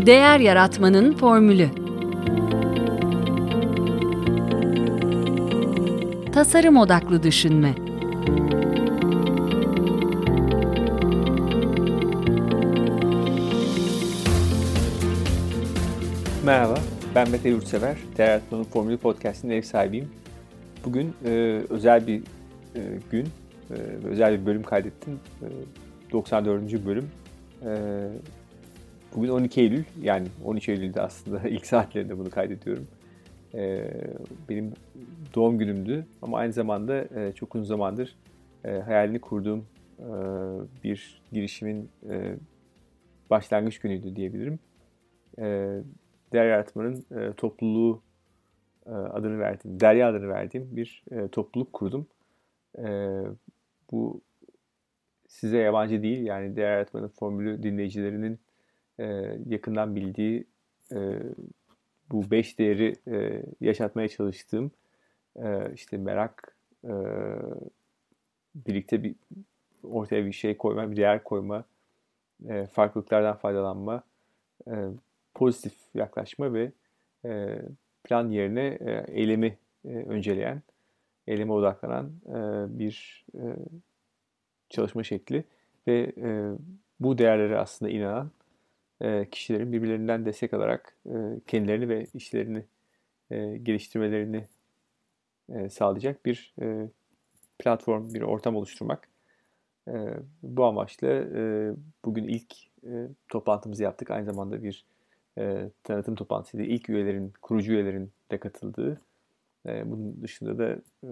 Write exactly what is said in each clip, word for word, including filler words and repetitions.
Değer yaratmanın formülü. Tasarım odaklı düşünme. Merhaba, ben Mete Yurtsever. Değer Yaratmanın Formülü Podcast'inin ev sahibiyim. Bugün e, özel bir e, gün, e, özel bir bölüm kaydettim. E, doksan dördüncü bölüm. E, bugün on iki Eylül, yani on üç Eylül'de aslında ilk saatlerinde bunu kaydediyorum. E, benim doğum günümdü ama aynı zamanda e, çok uzun zamandır e, hayalini kurduğum e, bir girişimin e, başlangıç günüydü diyebilirim. E, Değer Yaratmanın e, topluluğu e, adını verdiğim, Derya adını verdiğim bir e, topluluk kurdum. E, bu size yabancı değil, yani Değer Yaratmanın formülü dinleyicilerinin e, yakından bildiği e, bu beş değeri e, yaşatmaya çalıştığım e, işte merak, e, birlikte bir ortaya bir şey koyma, bir değer koyma, e, farklılıklardan faydalanma, e, pozitif yaklaşma ve e, plan yerine e, eylemi e, önceleyen, eyleme odaklanan e, bir e, çalışma şekli ve e, bu değerlere aslında inanan e, kişilerin birbirlerinden destek alarak e, kendilerini ve işlerini e, geliştirmelerini e, sağlayacak bir e, platform, bir ortam oluşturmak. E, bu amaçla e, bugün ilk e, toplantımızı yaptık. Aynı zamanda bir e, tanıtım toplantısıydı. İlk üyelerin, kurucu üyelerin de katıldığı. E, bunun dışında da e,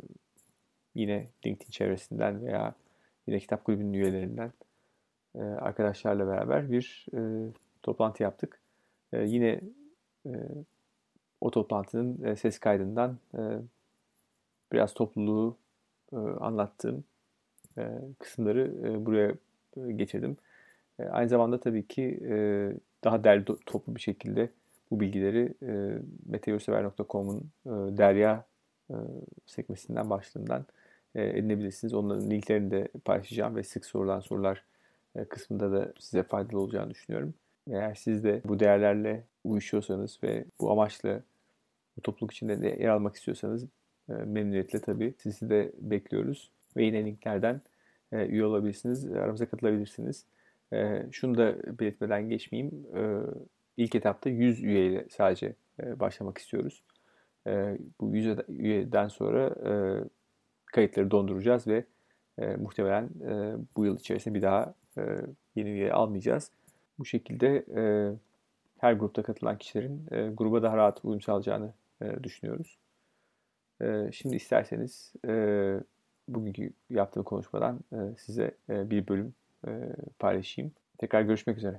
yine LinkedIn çevresinden veya yine kitap kulübünün üyelerinden e, arkadaşlarla beraber bir e, toplantı yaptık. E, yine e, o toplantının e, ses kaydından e, biraz topluluğu e, anlattığım e, kısımları e, buraya e, getirdim. E, aynı zamanda tabii ki e, daha derli toplu bir şekilde bu bilgileri e, mete yurtsever nokta com'un e, Derya e, sekmesinden, başlığından e, edinebilirsiniz. Onların linklerini de paylaşacağım ve sık sorulan sorular e, kısmında da size faydalı olacağını düşünüyorum. Eğer siz de bu değerlerle uyuşuyorsanız ve bu amaçla bu topluluk içinde de yer almak istiyorsanız e, memnuniyetle tabii sizi de bekliyoruz. Ve yine linklerden e, üye olabilirsiniz, aramıza katılabilirsiniz. E, şunu da belirtmeden geçmeyeyim. E, ilk etapta yüz üyeyle sadece e, başlamak istiyoruz. E, bu yüz üyeden sonra e, kayıtları donduracağız ve e, muhtemelen e, bu yıl içerisinde bir daha e, yeni üye almayacağız. Bu şekilde e, her grupta katılan kişilerin e, gruba daha rahat uyum sağlayacağını e, düşünüyoruz. E, şimdi isterseniz e, bugünkü yaptığım konuşmadan e, size e, bir bölüm e, paylaşayım. Tekrar görüşmek üzere.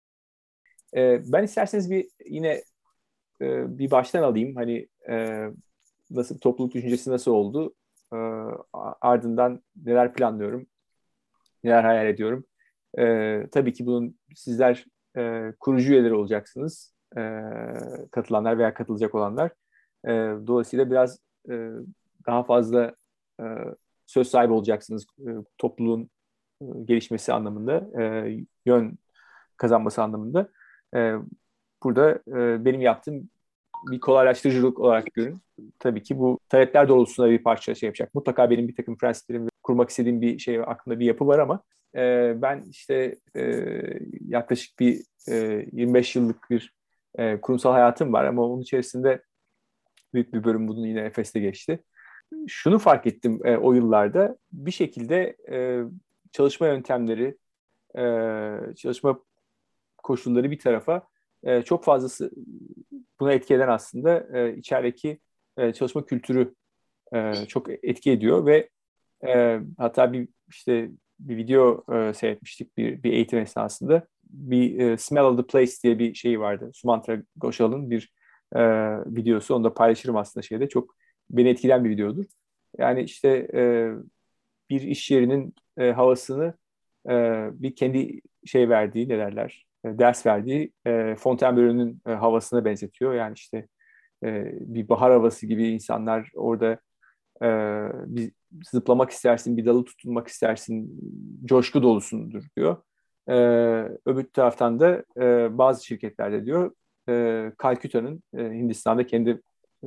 E, ben isterseniz bir yine e, bir baştan alayım. Hani e, nasıl topluluk düşüncesi nasıl oldu? E, ardından neler planlıyorum, neler hayal ediyorum. E, tabii ki bunun sizler e, kurucu üyeleri olacaksınız. E, katılanlar veya katılacak olanlar. E, dolayısıyla biraz e, daha fazla e, söz sahibi olacaksınız e, topluluğun e, gelişmesi anlamında, e, yön kazanması anlamında. E, burada e, benim yaptığım bir kolaylaştırıcılık olarak görün. Tabii ki bu talepler doğrultusunda bir parça şey yapacak. Mutlaka benim bir takım prensiplerim ve kurmak istediğim bir şey aklımda bir yapı var ama e, ben işte e, yaklaşık bir e, yirmi beş yıllık bir e, kurumsal hayatım var ama onun içerisinde büyük bir bölüm bunun yine Efes'te geçti. Şunu fark ettim e, o yıllarda bir şekilde e, çalışma yöntemleri, e, çalışma koşulları bir tarafa e, çok fazlası buna etki eden aslında e, içerideki e, çalışma kültürü e, çok etki ediyor ve e, hatta bir işte bir video e, seyretmiştik bir, bir eğitim esnasında. Bir e, Smell of the Place diye bir şey vardı. Sumantra Ghoshall'ın bir e, videosu. Onu da paylaşırım aslında şeyde. Çok beni etkilen bir videodur. Yani işte e, bir iş yerinin e, havasını e, bir kendi şey verdiği ne derler e, ders verdiği e, Fontainebleau'nun e, havasına benzetiyor. Yani işte e, bir bahar havası gibi insanlar orada e, bir zıplamak istersin, bir dalı tutunmak istersin, coşku dolusundur diyor. E, öbür taraftan da e, bazı şirketlerde diyor e, Kalküta'nın e, Hindistan'da kendi e,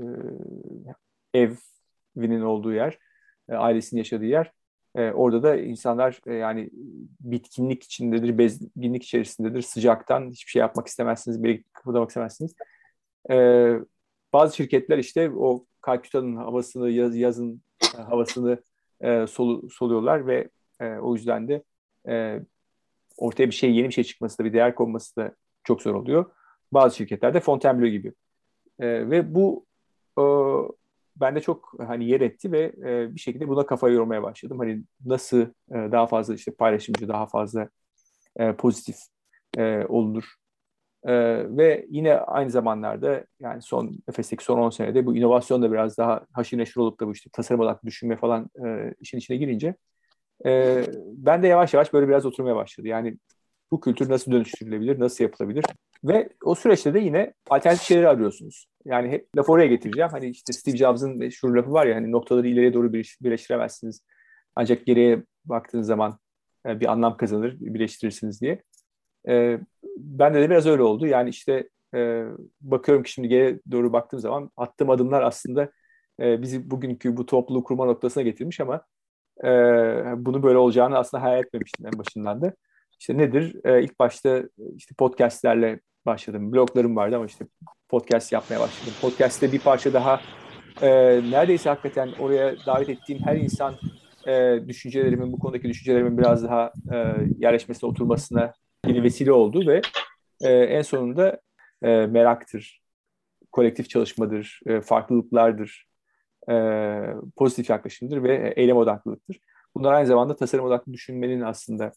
evinin olduğu yer, e, ailesinin yaşadığı yer. E, orada da insanlar e, yani bitkinlik içindedir, bezginlik içerisindedir. Sıcaktan hiçbir şey yapmak istemezsiniz, bir yere kıpırdamak istemezsiniz. E, bazı şirketler işte o Kalküta'nın havasını, yaz, yazın e, havasını e, solu, soluyorlar ve e, o yüzden de e, ortaya bir şey, yeni bir şey çıkması da, bir değer konması da çok zor oluyor. Bazı şirketlerde Fontainebleau gibi. E, ve bu e, bende çok hani yer etti ve e, bir şekilde buna kafayı yormaya başladım. Hani nasıl e, daha fazla işte paylaşımcı, daha fazla e, pozitif e, olunur. E, ve yine aynı zamanlarda yani son nefesteki son on senede bu inovasyon da biraz daha haşır neşir olup da bu işte tasarım odaklı düşünme falan e, işin içine girince e, ben de yavaş yavaş böyle biraz oturmaya başladı. Yani bu kültür nasıl dönüştürülebilir, nasıl yapılabilir? Ve o süreçte de yine alternatif şeyleri arıyorsunuz. Yani hep lafı oraya getireceğim. Hani işte Steve Jobs'ın meşhur lafı var ya, hani noktaları ileriye doğru birleştiremezsiniz. Ancak geriye baktığınız zaman e, bir anlam kazanır, birleştirirsiniz diye. E, bende de biraz öyle oldu. Yani işte e, bakıyorum ki şimdi geriye doğru baktığım zaman attığım adımlar aslında e, bizi bugünkü bu topluluğu kurma noktasına getirmiş ama e, bunu böyle olacağını aslında hayal etmemiştim en başından da. İşte nedir? E, ilk başta işte podcastlerle başladım. Bloglarım vardı ama işte podcast yapmaya başladım. Podcast'te bir parça daha e, neredeyse hakikaten oraya davet ettiğim her insan e, düşüncelerimin, bu konudaki düşüncelerimin biraz daha e, yerleşmesine, oturmasına bir vesile oldu ve e, en sonunda e, meraktır, kolektif çalışmadır, e, farklılıklardır, e, pozitif yaklaşımdır ve eylem odaklılıktır. Bunlar aynı zamanda tasarım odaklı düşünmenin aslında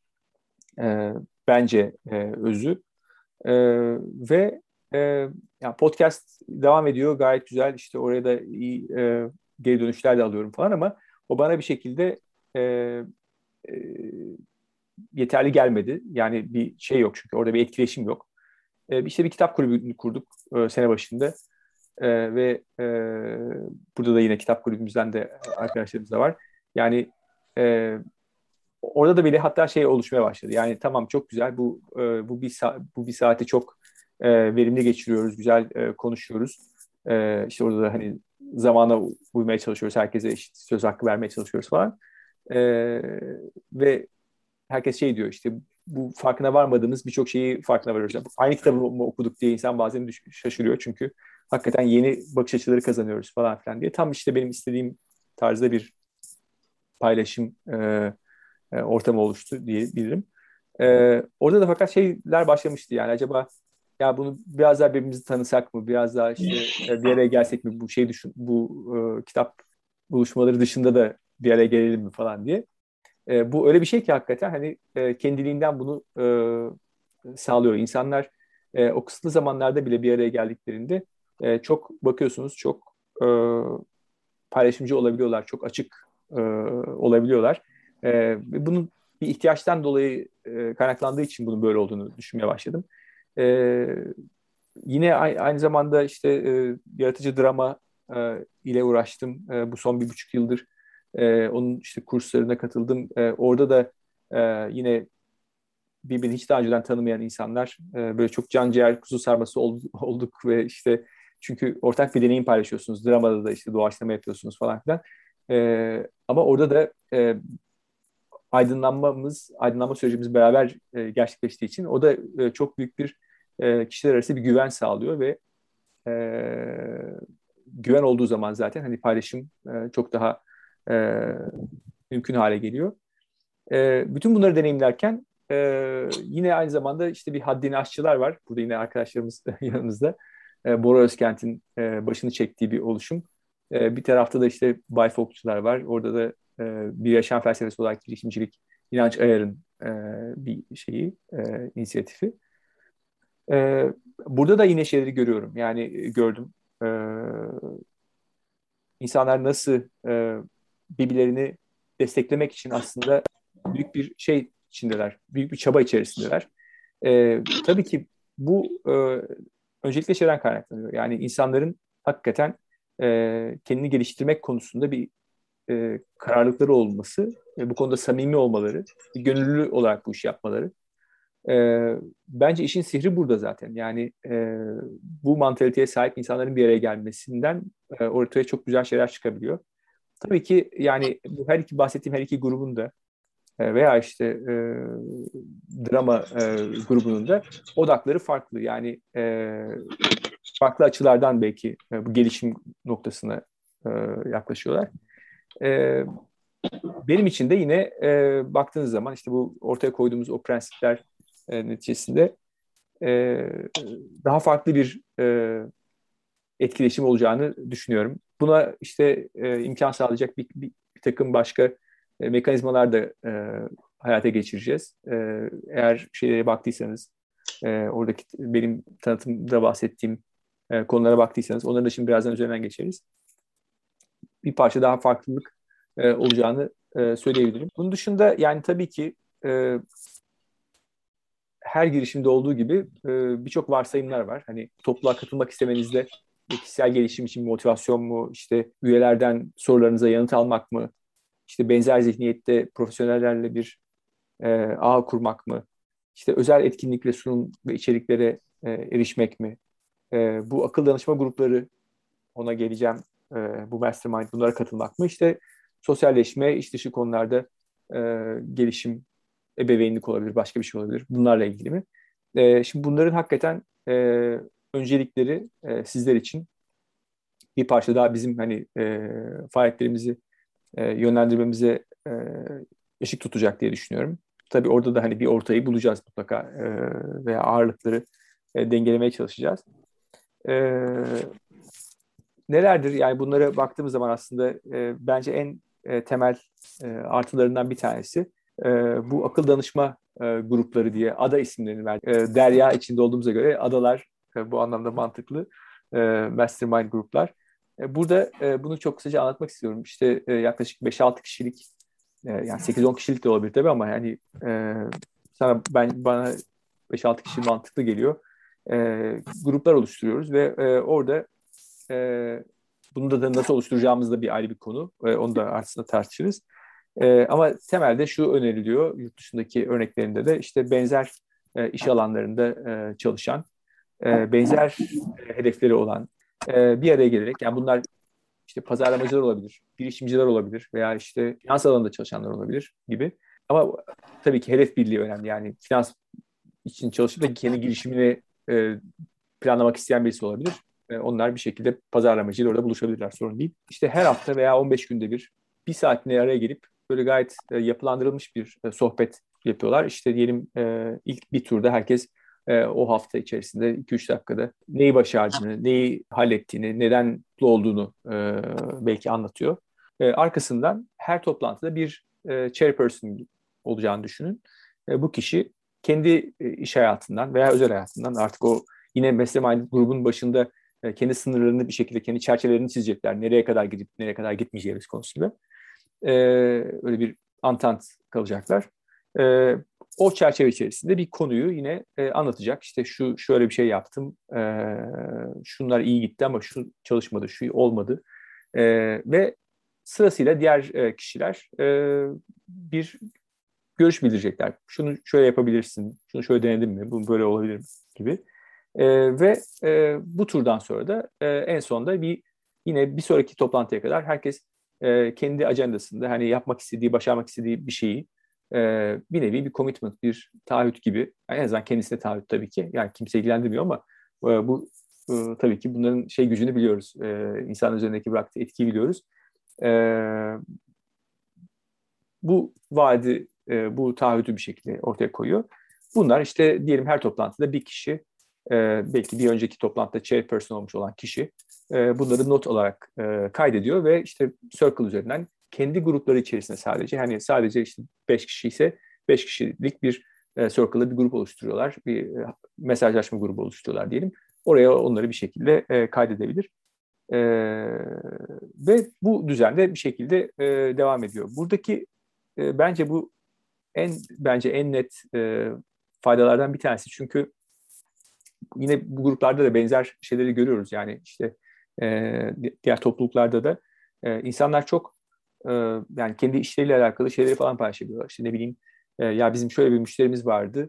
e, bence e, özü. E, ve e, yani podcast devam ediyor gayet güzel. İşte oraya da iyi e, geri dönüşler de alıyorum falan ama o bana bir şekilde e, e, yeterli gelmedi. Yani bir şey yok çünkü orada bir etkileşim yok. E, işte bir kitap kulübü kurduk e, sene başında. E, ve e, burada da yine kitap kulübümüzden de arkadaşlarımız da var. Yani e, orada da bile hatta şey oluşmaya başladı. Yani tamam çok güzel bu e, bu bir sa- bu bir saati çok e, verimli geçiriyoruz, güzel e, konuşuyoruz. E, işte orada da hani zamana uymaya çalışıyoruz, herkese eşit söz hakkı vermeye çalışıyoruz falan. E, ve herkes şey diyor işte bu farkına varmadığımız birçok şeyi farkına varıyoruz. Yani aynı kitabı mı okuduk diye insan bazen düş- şaşırıyor çünkü hakikaten yeni bakış açıları kazanıyoruz falan filan diye. Tam işte benim istediğim tarzda bir paylaşım e, e, ortamı oluştu diyebilirim. E, orada da fakat şeyler başlamıştı yani acaba ya bunu biraz daha birbirimizi tanısak mı? Biraz daha işte e, bir araya gelsek mi? Bu şey düşün, bu e, kitap buluşmaları dışında da bir araya gelelim mi falan diye. E, bu öyle bir şey ki hakikaten hani e, kendiliğinden bunu e, sağlıyor. İnsanlar e, o kısıtlı zamanlarda bile bir araya geldiklerinde e, çok bakıyorsunuz çok e, paylaşımcı olabiliyorlar, çok açık e, olabiliyorlar. E, ve bunun bir ihtiyaçtan dolayı e, kaynaklandığı için bunun böyle olduğunu düşünmeye başladım. E, yine a- aynı zamanda işte e, yaratıcı drama e, ile uğraştım. E, bu son bir buçuk yıldır e, onun işte kurslarına katıldım. E, orada da e, yine birbirini hiç daha önceden tanımayan insanlar e, böyle çok can ciğer kuzu sarması ol- olduk ve işte çünkü ortak bir deneyim paylaşıyorsunuz. Dramada da işte doğaçlama yapıyorsunuz falan filan. E, ama orada da e, aydınlanmamız, aydınlanma sürecimiz beraber e, gerçekleştiği için o da e, çok büyük bir e, kişiler arası bir güven sağlıyor ve e, güven olduğu zaman zaten hani paylaşım e, çok daha e, mümkün hale geliyor. E, bütün bunları deneyimlerken e, yine aynı zamanda işte bir haddini aşçılar var. Burada yine arkadaşlarımız yanımızda. E, Bora Özkent'in e, başını çektiği bir oluşum. E, bir tarafta da işte Bayfokçular var. Orada da e, bir yaşam felsefesi olarak girişimcilik, İnanç Ayar'ın e, bir şeyi, e, inisiyatifi. E, burada da yine şeyleri görüyorum. Yani e, gördüm. E, insanlar nasıl e, birbirlerini desteklemek için aslında büyük bir şey içindeler, büyük bir çaba içerisindeler. E, tabii ki bu e, öncelikle şeyden kaynaklanıyor. Yani insanların hakikaten e, kendini geliştirmek konusunda bir e, kararlılıkları olması ve bu konuda samimi olmaları, bir gönüllü olarak bu işi yapmaları. E, bence işin sihri burada zaten. Yani e, bu mantaliteye sahip insanların bir araya gelmesinden e, ortaya çok güzel şeyler çıkabiliyor. Tabii ki yani bu her iki bahsettiğim her iki grubun da e, veya işte e, drama e, grubunun da odakları farklı. Yani e, farklı açılardan belki e, bu gelişim noktasına e, yaklaşıyorlar. E, benim için de yine e, baktığınız zaman işte bu ortaya koyduğumuz o prensipler e, neticesinde e, daha farklı bir e, etkileşim olacağını düşünüyorum. Buna işte e, imkan sağlayacak bir, bir, bir takım başka e, mekanizmalar da e, hayata geçireceğiz. E, eğer şeylere baktıysanız, e, oradaki benim tanıtımda bahsettiğim e, konulara baktıysanız, onların da şimdi birazdan üzerinden geçeriz. Bir parça daha farklılık e, olacağını e, söyleyebilirim. Bunun dışında yani tabii ki e, her girişimde olduğu gibi e, birçok varsayımlar var. Hani topluluğa katılmak istemenizde kişisel gelişim için motivasyon mu, işte üyelerden sorularınıza yanıt almak mı, işte benzer zihniyette profesyonellerle bir e, ağ kurmak mı, işte özel etkinlik ve sunum ve içeriklere e, erişmek mi, e, bu akıl danışma grupları, ona geleceğim, e, bu mastermind, bunlara katılmak mı, işte sosyalleşme, iş dışı konularda e, gelişim, ebeveynlik olabilir, başka bir şey olabilir. Bunlarla ilgili mi? E, şimdi bunların hakikaten e, öncelikleri e, sizler için bir parça daha bizim hani e, faaliyetlerimizi e, yönlendirmemize e, ışık tutacak diye düşünüyorum. Tabii orada da hani bir ortayı bulacağız mutlaka e, veya ağırlıkları e, dengelemeye çalışacağız. E, nelerdir? Yani bunlara baktığımız zaman aslında e, bence en e, temel e, artılarından bir tanesi e, bu akıl danışma e, grupları diye ada isimlerini verdik. E, derya içinde olduğumuza göre adalar e, bu anlamda mantıklı e, mastermind gruplar. E, burada e, bunu çok kısaca anlatmak istiyorum. İşte e, yaklaşık beş altı kişilik e, yani sekiz on kişilik de olabilir tabii ama yani e, sana ben bana beş altı kişi mantıklı geliyor. E, gruplar oluşturuyoruz ve e, orada e, bunu da, da nasıl oluşturacağımız da bir ayrı bir konu. E, onu da aslında tartışırız. E, ama temelde şu öneriliyor yurt dışındaki örneklerinde de işte benzer e, iş alanlarında e, çalışan, e, benzer e, hedefleri olan e, bir araya gelerek yani bunlar işte pazarlamacılar olabilir, girişimciler olabilir veya işte finans alanında çalışanlar olabilir gibi. Ama tabii ki hedef birliği önemli. Yani finans için çalışıp da kendi girişimini e, planlamak isteyen birisi olabilir. E, onlar bir şekilde pazarlamacıyla orada buluşabilirler, sorun değil. İşte her hafta veya on beş günde bir, bir saatine araya gelip böyle gayet e, yapılandırılmış bir e, sohbet yapıyorlar. İşte diyelim e, ilk bir turda herkes e, o hafta içerisinde iki üç dakikada neyi başardığını, neyi hallettiğini, neden mutlu olduğunu e, belki anlatıyor. E, arkasından her toplantıda bir e, chairperson olacağını düşünün. E, bu kişi kendi e, iş hayatından veya özel hayatından artık o yine mastermind grubun başında e, kendi sınırlarını bir şekilde kendi çerçevelerini çizecekler. Nereye kadar gidip nereye kadar gitmeyeceğimiz konusunda. E, öyle bir antant kalacaklar. E, o çerçeve içerisinde bir konuyu yine e, anlatacak. İşte şu şöyle bir şey yaptım. E, şunlar iyi gitti ama şu çalışmadı, şu olmadı. E, ve sırasıyla diğer e, kişiler e, bir görüş bildirecekler. Şunu şöyle yapabilirsin, şunu şöyle denedin mi, bu böyle olabilir mi gibi. E, ve e, bu turdan sonra da e, en sonunda bir yine bir sonraki toplantıya kadar herkes e, kendi ajandasında hani yapmak istediği, başarmak istediği bir şeyi e, bir nevi bir commitment, bir taahhüt gibi. Yani en azından kendisine taahhüt tabii ki. Yani kimse ilgilendirmiyor ama e, bu e, tabii ki bunların şey gücünü biliyoruz. E, insan üzerindeki bıraktığı etkiyi biliyoruz. E, bu vaadi, e, bu taahhütü bir şekilde ortaya koyuyor. Bunlar işte diyelim her toplantıda bir kişi, e, belki bir önceki toplantıda chairperson olmuş olan kişi e, bunları not olarak e, kaydediyor ve işte Circle üzerinden kendi grupları içerisinde sadece hani sadece işte beş kişi ise beş kişilik bir e, Circle'da bir grup oluşturuyorlar. Bir e, mesajlaşma grubu oluşturuyorlar diyelim. Oraya onları bir şekilde e, kaydedebilir. E, ve bu düzende bir şekilde e, devam ediyor. Buradaki e, bence bu en bence en net e, faydalardan bir tanesi. Çünkü yine bu gruplarda da benzer şeyleri görüyoruz. Yani işte e, diğer topluluklarda da e, insanlar çok e, yani kendi işleriyle alakalı şeyleri falan paylaşabiliyorlar. İşte ne bileyim e, ya bizim şöyle bir müşterimiz vardı.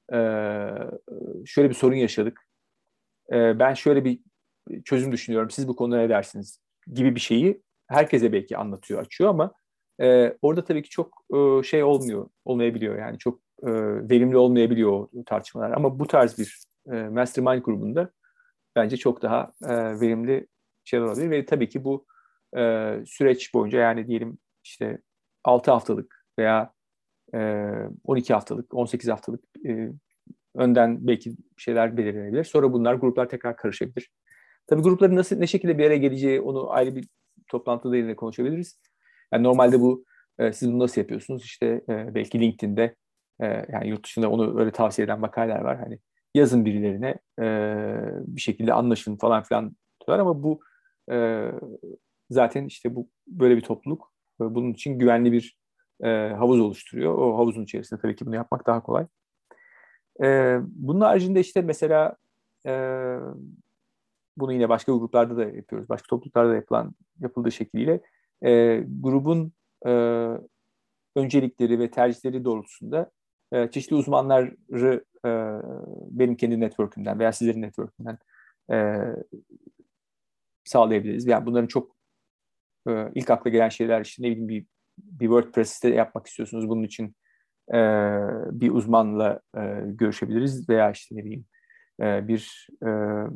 e, şöyle bir sorun yaşadık. E, ben şöyle bir çözüm düşünüyorum. Siz bu konuda ne dersiniz? Gibi bir şeyi herkese belki anlatıyor, açıyor ama e, orada tabii ki çok e, şey olmuyor, olmayabiliyor. Yani çok e, verimli olmayabiliyor o tartışmalar. Ama bu tarz bir e, mastermind grubunda bence çok daha e, verimli şeyler olabilir. Ve tabii ki bu e, süreç boyunca, yani diyelim işte altı haftalık veya e, on iki haftalık, on sekiz haftalık e, önden belki şeyler belirlenebilir. Sonra bunlar, gruplar tekrar karışabilir. Tabii grupların nasıl, ne şekilde bir araya geleceği, onu ayrı bir toplantıda yine konuşabiliriz. Yani normalde bu e, siz bunu nasıl yapıyorsunuz? İşte e, belki LinkedIn'de e, yani yurt dışında onu öyle tavsiye eden makaleler var. Hani yazın birilerine e, bir şekilde anlaşın falan filan diyorlar ama bu e, zaten işte bu böyle bir topluluk e, bunun için güvenli bir e, havuz oluşturuyor. O havuzun içerisinde tabii ki bunu yapmak daha kolay. E, bunun haricinde işte mesela e, bunu yine başka gruplarda da yapıyoruz. Başka topluluklarda da yapılan, yapıldığı şekliyle e, grubun e, öncelikleri ve tercihleri doğrultusunda e, çeşitli uzmanları e, benim kendi network'ümden veya sizlerin network'ünden e, sağlayabiliriz. Yani bunların çok e, ilk akla gelen şeyler, işte ne bileyim, bir, bir WordPress site yapmak istiyorsunuz. Bunun için e, bir uzmanla e, görüşebiliriz veya işte ne bileyim e, bir e,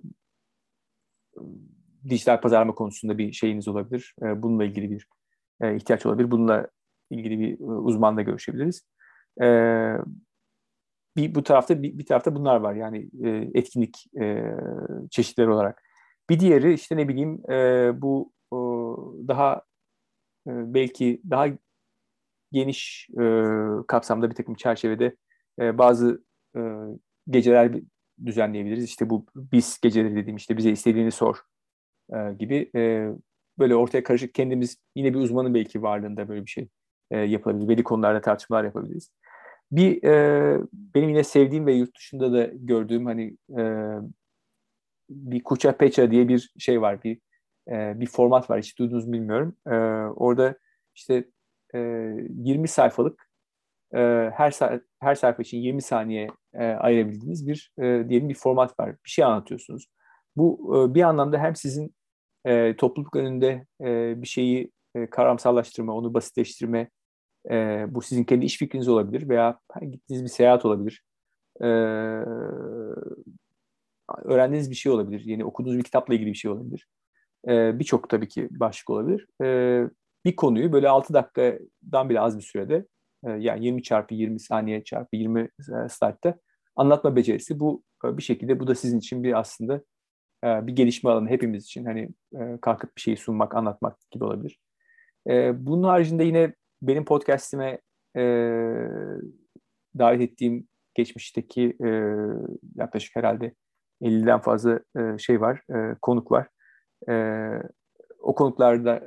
dijital pazarlama konusunda bir şeyiniz olabilir. E, bununla ilgili bir e, ihtiyaç olabilir. Bununla ilgili bir e, uzmanla görüşebiliriz. E, bir bu tarafta bir, bir tarafta bunlar var. Yani e, etkinlik e, çeşitleri olarak. Bir diğeri işte ne bileyim e, bu o, daha e, belki daha geniş e, kapsamda bir takım çerçevede e, bazı e, geceler düzenleyebiliriz. İşte bu biz geceleri dediğim, işte bize istediğini sor e, gibi e, böyle ortaya karışık, kendimiz yine bir uzmanın belki varlığında böyle bir şey e, yapabiliriz. Belli konularda tartışmalar yapabiliriz. Bir e, benim yine sevdiğim ve yurt dışında da gördüğüm hani e, bir Kucha Pecha diye bir şey var. Bir e, bir format var. Hiç duydunuz mu bilmiyorum. E, orada işte e, yirmi sayfalık, e, her sa- her sayfa için yirmi saniye e, ayırabildiğiniz bir e, diyelim bir format var. Bir şey anlatıyorsunuz. Bu e, bir anlamda hem sizin e, topluluk önünde e, bir şeyi e, karamsallaştırma, onu basitleştirme, e, bu sizin kendi iş fikriniz olabilir veya gittiğiniz bir seyahat olabilir. E, öğrendiğiniz bir şey olabilir. Yeni okuduğunuz bir kitapla ilgili bir şey olabilir. E, birçok tabii ki başlık olabilir. E, bir konuyu böyle altı dakikadan bile az bir sürede, e, yani yirmi çarpı yirmi saniye çarpı yirmi slide'da anlatma becerisi, bu e, bir şekilde bu da sizin için bir aslında e, bir gelişme alanı, hepimiz için hani e, kalkıp bir şeyi sunmak, anlatmak gibi olabilir. E, bunun haricinde yine benim podcast'ime e, davet ettiğim geçmişteki e, yaklaşık herhalde elliden fazla e, şey var, e, konuk var. E, o konuklardan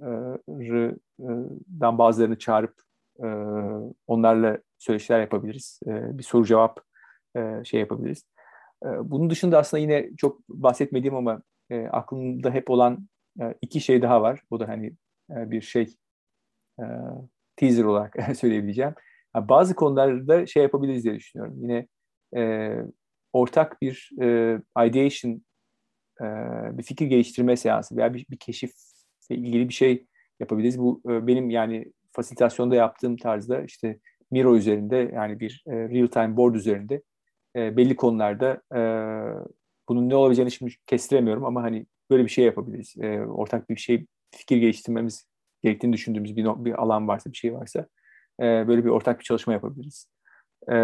bazılarını çağırıp e, onlarla söyleşiler yapabiliriz. E, bir soru cevap e, şey yapabiliriz. E, bunun dışında aslında yine çok bahsetmediğim ama e, aklımda hep olan e, iki şey daha var. O da hani e, bir şey e, teaser olarak söyleyebileceğim. Ha, bazı konularda şey yapabiliriz diye düşünüyorum. Yine e, ortak bir e, ideation, e, bir fikir geliştirme seansı veya bir, bir keşifle ilgili bir şey yapabiliriz. Bu e, benim yani fasilitasyonda yaptığım tarzda işte Miro üzerinde, yani bir e, real time board üzerinde e, belli konularda e, bunun ne olabileceğini şimdi kestiremiyorum ama hani böyle bir şey yapabiliriz. E, ortak bir şey, fikir geliştirmemiz gerektiğini düşündüğümüz bir, no- bir alan varsa, bir şey varsa e, böyle bir ortak bir çalışma yapabiliriz. E,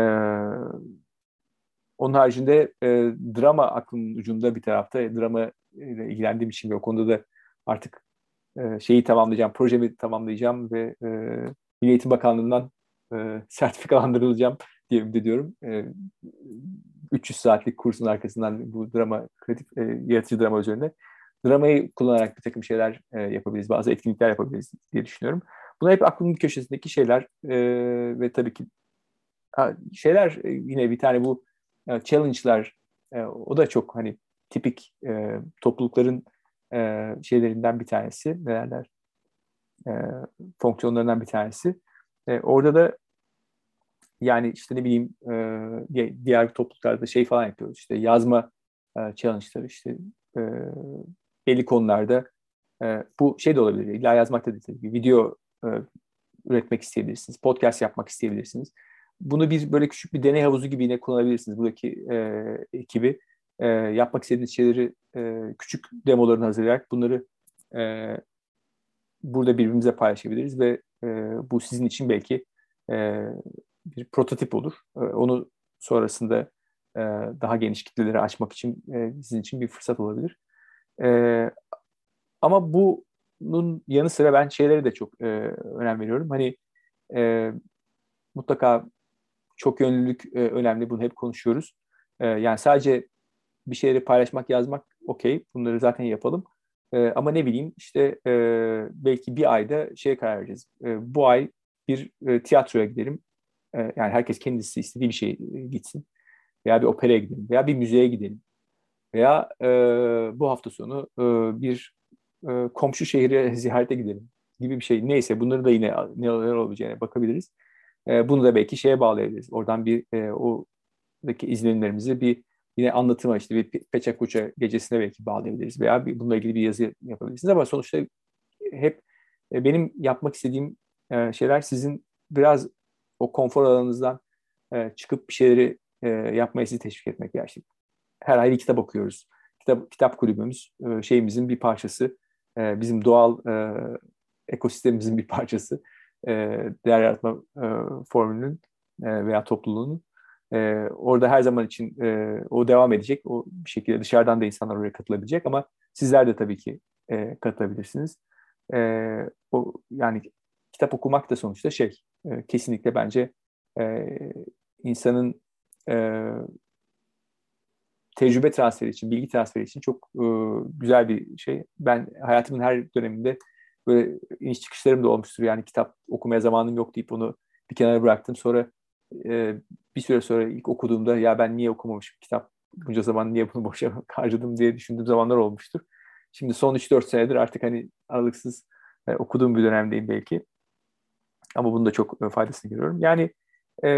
onun haricinde e, drama aklımın ucunda bir tarafta. E, drama ile ilgilendiğim için ve o konuda da artık e, şeyi tamamlayacağım, projemi tamamlayacağım ve e, Milli Eğitim Bakanlığı'ndan e, sertifikalandırılacağım diye ümit ediyorum. E, üç yüz saatlik kursun arkasından bu drama, kreatif, e, yaratıcı drama üzerine dramayı kullanarak bir takım şeyler e, yapabiliriz, bazı etkinlikler yapabiliriz diye düşünüyorum. Bunlar hep aklımın köşesindeki şeyler e, ve tabii ki ha, şeyler e, yine bir tane bu e, challenge'lar, e, o da çok hani tipik e, toplulukların e, şeylerinden bir tanesi, ne derler, e, fonksiyonlarından bir tanesi. E, orada da Yani işte ne bileyim e, diğer topluluklarda şey falan yapıyoruz. İşte yazma e, challenge'ları işte e, belli konularda e, bu şey de olabilir. İlla yazmak da değil tabii. Video e, üretmek isteyebilirsiniz. Podcast yapmak isteyebilirsiniz. Bunu bir böyle küçük bir deney havuzu gibi yine kullanabilirsiniz. Buradaki e, ekibi e, yapmak istediğiniz şeyleri e, küçük demolarını hazırlayarak bunları e, burada birbirimize paylaşabiliriz ve e, bu sizin için belki e, bir prototip olur. E, onu sonrasında e, daha geniş kitlelere açmak için e, sizin için bir fırsat olabilir. E, ama bunun yanı sıra ben şeylere de çok e, önem veriyorum. Hani e, mutlaka çok yönlülük e, önemli. Bunu hep konuşuyoruz. E, yani sadece bir şeyleri paylaşmak, yazmak okey. Bunları zaten yapalım. E, ama ne bileyim işte e, belki bir ayda şeye karar vereceğiz. E, bu ay bir e, tiyatroya gidelim. E, yani herkes kendisi istediği bir şeye e, gitsin. Veya bir operaya gidelim. Veya bir müzeye gidelim. Veya e, bu hafta sonu e, bir e, komşu şehre ziyarete gidelim gibi bir şey. Neyse bunları da yine neler olabileceğine bakabiliriz. E, bunu da belki şeye bağlayabiliriz. Oradan bir e, oradaki izlenimlerimizi bir yine anlatıma işte bir Peçe Kuça gecesine belki bağlayabiliriz veya bir, bununla ilgili bir yazı yapabilirsiniz ama sonuçta hep e, benim yapmak istediğim e, şeyler sizin biraz o konfor alanınızdan e, çıkıp bir şeyleri e, yapmaya sizi teşvik etmek. Yani işte her ay bir kitap okuyoruz. Kitap, kitap kulübümüz e, şeyimizin bir parçası. E, bizim doğal e, ekosistemimizin bir parçası. E, değer yaratma e, formülünün e, veya topluluğunun. E, orada her zaman için e, o devam edecek. O bir şekilde dışarıdan da insanlar oraya katılabilecek ama sizler de tabii ki e, katılabilirsiniz. E, o yani kitap okumak da sonuçta şey e, kesinlikle bence e, insanın e, tecrübe transferi için, bilgi transferi için çok e, güzel bir şey. Ben hayatımın her döneminde böyle iniş çıkışlarım da olmuştur. Yani kitap okumaya zamanım yok deyip onu bir kenara bıraktım. Sonra e, bir süre sonra ilk okuduğumda ya ben niye okumamışım kitap? Bunca zaman niye bunu boşa harcadım diye düşündüğüm zamanlar olmuştur. Şimdi son üç dört senedir artık hani aralıksız e, okuduğum bir dönemdeyim belki. Ama bunun da çok e, faydasını görüyorum. Yani e,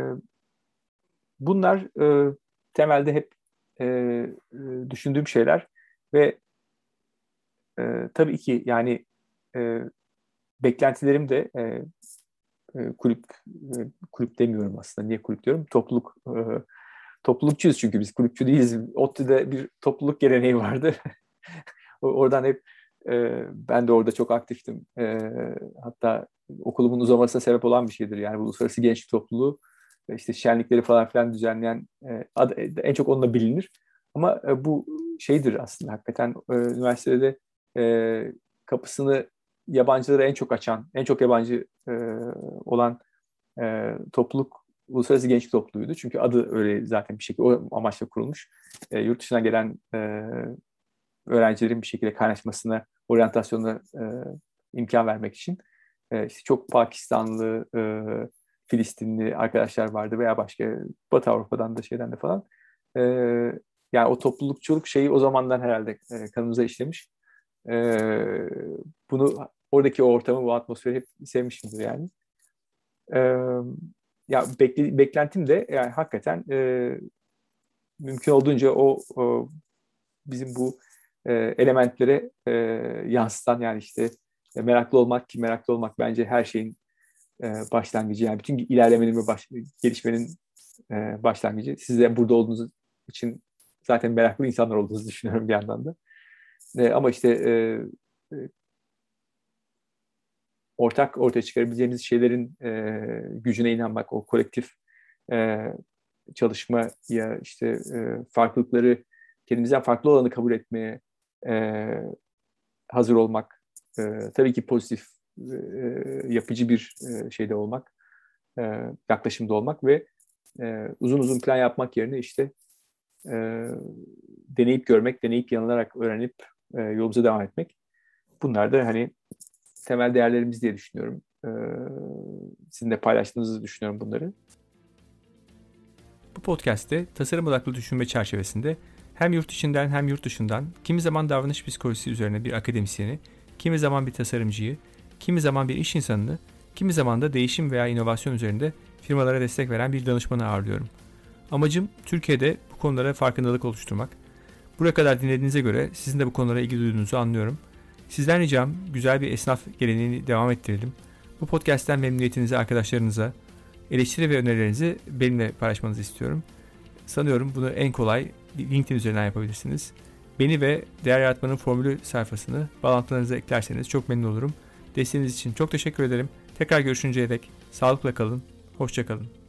bunlar e, temelde hep e, e, düşündüğüm şeyler ve e, tabii ki yani e, beklentilerim de e, e, kulüp e, kulüp demiyorum aslında. Niye kulüp diyorum? Topluluk e, toplulukçuyuz çünkü biz kulüpçü değiliz. ODTÜ'de bir topluluk geleneği vardı. Oradan hep e, ben de orada çok aktiftim. E, hatta okulumun uzamasına sebep olan bir şeydir. Yani bu uluslararası gençlik topluluğu işte şenlikleri falan filan düzenleyen e, ad, en çok onunla bilinir. Ama e, bu şeydir aslında hakikaten e, üniversitede e, kapısını yabancılara en çok açan, en çok yabancı e, olan e, topluluk Uluslararası Gençlik Topluluğu'ydu. Çünkü adı öyle zaten bir şekilde o amaçla kurulmuş. E, yurt dışına gelen e, öğrencilerin bir şekilde kaynaşmasına, oryantasyonuna e, imkan vermek için e, işte çok Pakistanlı, e, Filistinli arkadaşlar vardı veya başka Batı Avrupa'dan da şeyden de falan. E, yani o toplulukçuluk şeyi o zamandan herhalde e, kanımıza işlemiş. E, bunu oradaki o ortamı, bu atmosferi hep sevmişimdir yani. E, ya bekle, beklentim de yani hakikaten e, mümkün olduğunca o, o bizim bu e, elementlere e, yansıtan yani işte e, meraklı olmak ki meraklı olmak bence her şeyin e, başlangıcı yani bütün ilerlemenin ve baş, gelişmenin e, başlangıcı. Siz de burada olduğunuz için zaten meraklı insanlar olduğunuzu düşünüyorum bir yandan da. E, ama işte e, e, ortak ortaya çıkarabileceğimiz şeylerin e, gücüne inanmak, o kolektif e, çalışmaya işte e, farklılıkları kendimizden farklı olanı kabul etmeye e, hazır olmak, e, tabii ki pozitif, e, yapıcı bir e, şeyde olmak, e, yaklaşımda olmak ve e, uzun uzun plan yapmak yerine işte e, deneyip görmek, deneyip yanılarak öğrenip e, yolumuza devam etmek. Bunlar da hani temel değerlerimiz diye düşünüyorum. E, sizin de paylaştığınızı düşünüyorum bunları. Bu podcast'te tasarım odaklı düşünme çerçevesinde hem yurt içinden hem yurt dışından kimi zaman davranış psikolojisi üzerine bir akademisyeni, kimi zaman bir tasarımcıyı, kimi zaman bir iş insanını, kimi zaman da değişim veya inovasyon üzerinde firmalara destek veren bir danışmanı ağırlıyorum. Amacım Türkiye'de bu konulara farkındalık oluşturmak. Buraya kadar dinlediğinize göre sizin de bu konulara ilgi duyduğunuzu anlıyorum. Sizden ricam güzel bir esnaf geleneğini devam ettirelim. Bu podcast'ten memnuniyetinizi arkadaşlarınıza, eleştiri ve önerilerinizi benimle paylaşmanızı istiyorum. Sanıyorum bunu en kolay LinkedIn üzerinden yapabilirsiniz. Beni ve Değer Yaratmanın Formülü sayfasını bağlantılarınıza eklerseniz çok memnun olurum. Desteğiniz için çok teşekkür ederim. Tekrar görüşünceye dek sağlıkla kalın, hoşça kalın.